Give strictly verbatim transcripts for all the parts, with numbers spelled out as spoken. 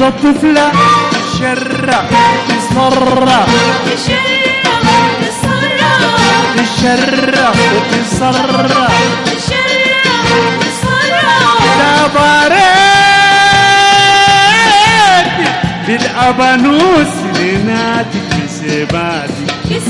غمزة طفلة تشرع تسرع تشرع وتسرع دبرت بالأبانوس لناتي كسباتي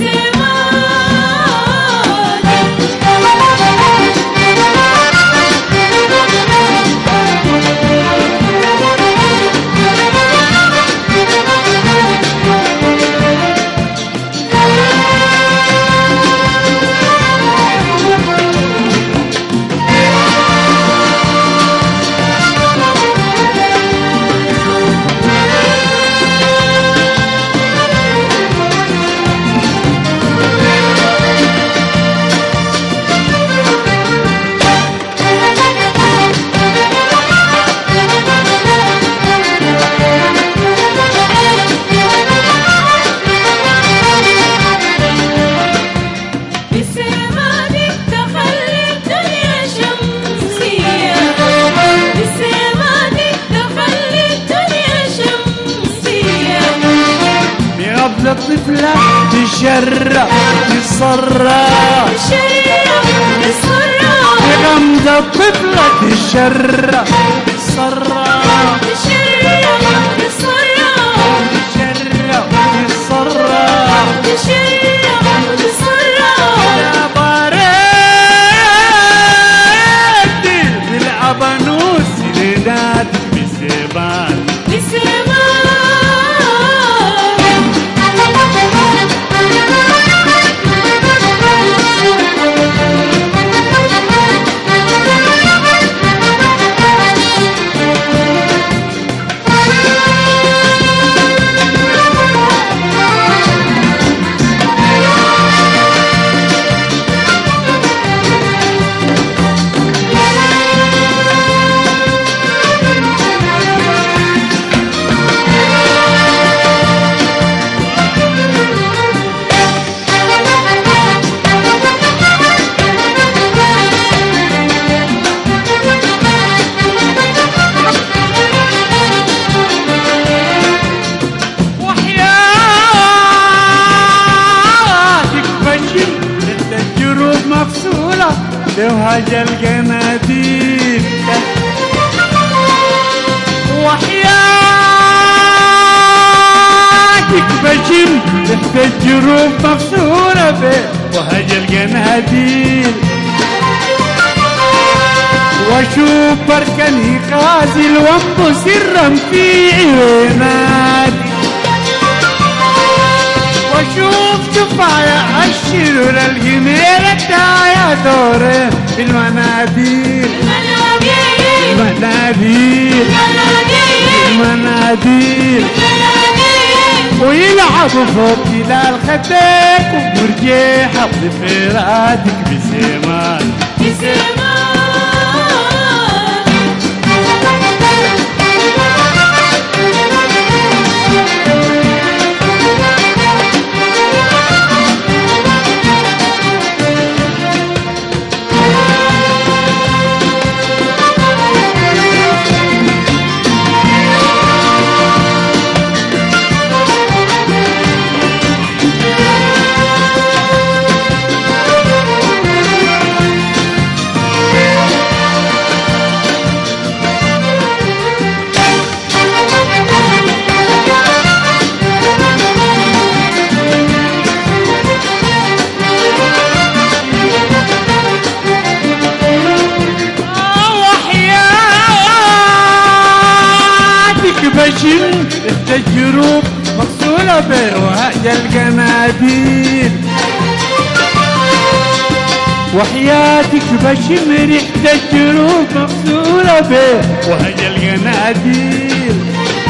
الطفلة تشرع تسرع غمزة الطفلة تشرع تسرع تشرع تسرع يا بارد بالأبانوس لنادي بسيبان لوهج القناديل وحياتك بجم تحت الجروب مغسولة به وهج القناديل واشوف بركني غازي الوقت سرا في عيوناتي واشوف شفايا الشرور الجميلة يا دورين بالمناديل المناديل المناديل ويلعبوا فوق تلال خدك ومرجيحة بضفيراتك بسيمان بجم التجروب مغسولة به وهج القناديل وحياتك بشم ريحة الجروب مغسولة به وهج القناديل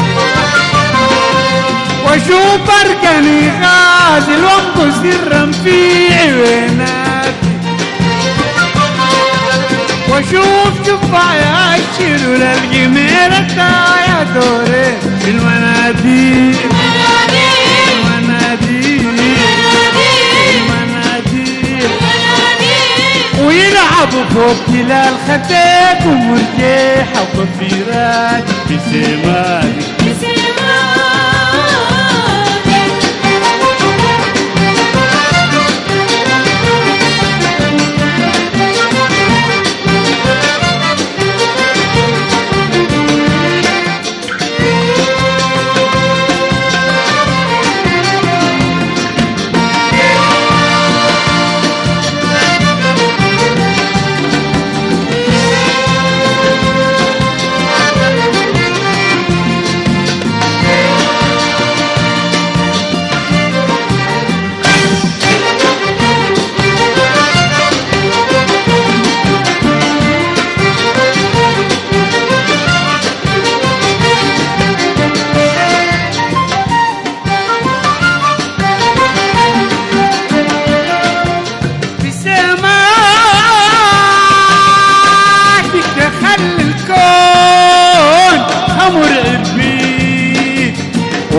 واشوف بركني غازل وانقص سرا في عيوناتي واشوف شفايا الشيل للجميلة يا دوري بالمناديل المناديل المناديل ويلعبوا فوق تلال خدك ومرجيحة وضفيرات بسيماني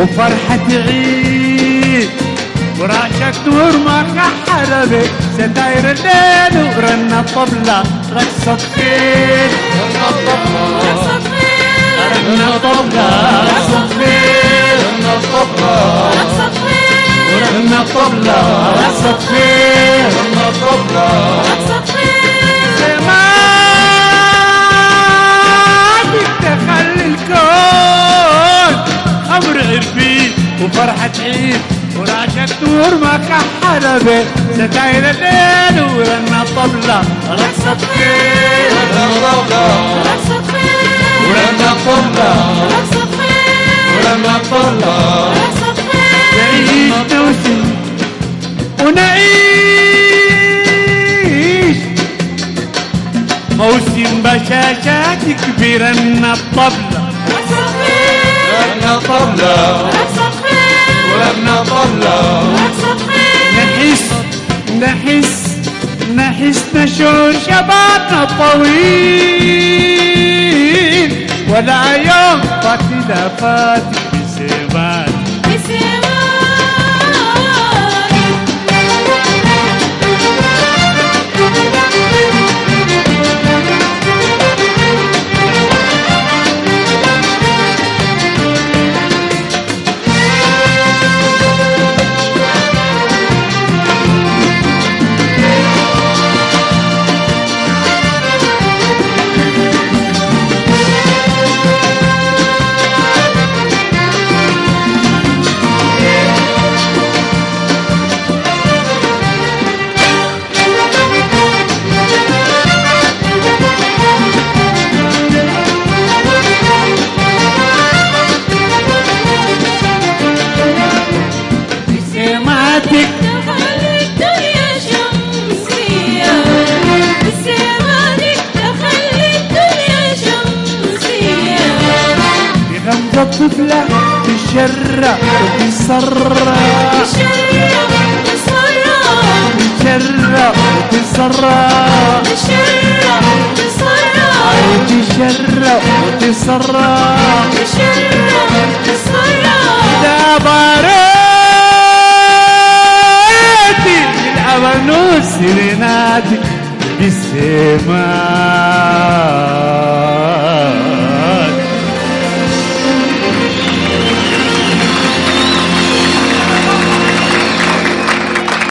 وفرحة عيد وراشك نور ما كحر بك ستاير الليل ورنا الطبلة رقصة خيل رنا الطبلة رقصة خيل رنا الطبلة رقصة خيل رنا الطبلة رقصة خيل ورنا الطبلة رقصة خيل رنا الطبلة رقصة خيل سماك تخلي الكون أمر عربي وفرحة عيد وراشك نور ما كحل به ستاير الليل ورنا الطبلة رقصة خيل ورنا الطبلة رقصة خيل ورنا الطبلة رقصة خيل ورنا الطبلة رقصة خيل نعيش نوسم ونعيش موسم بشاشات كبيرة لنا الطبلة رقصة خيل ورنا الطبلة رقصة خيل ورنا الطبلة نحس نحس نحس نشعر شبابنا الطويل ولا يوم فاتنا فاتي بسيبان بسيبان الطفلة تشرق وتسرق تشرق وتسرق تشرق وتسرق تشرق وتسرق تشرق وتسرق تشرق وتسرق إذا باريتي الأبنوس سيريناتي بالسماء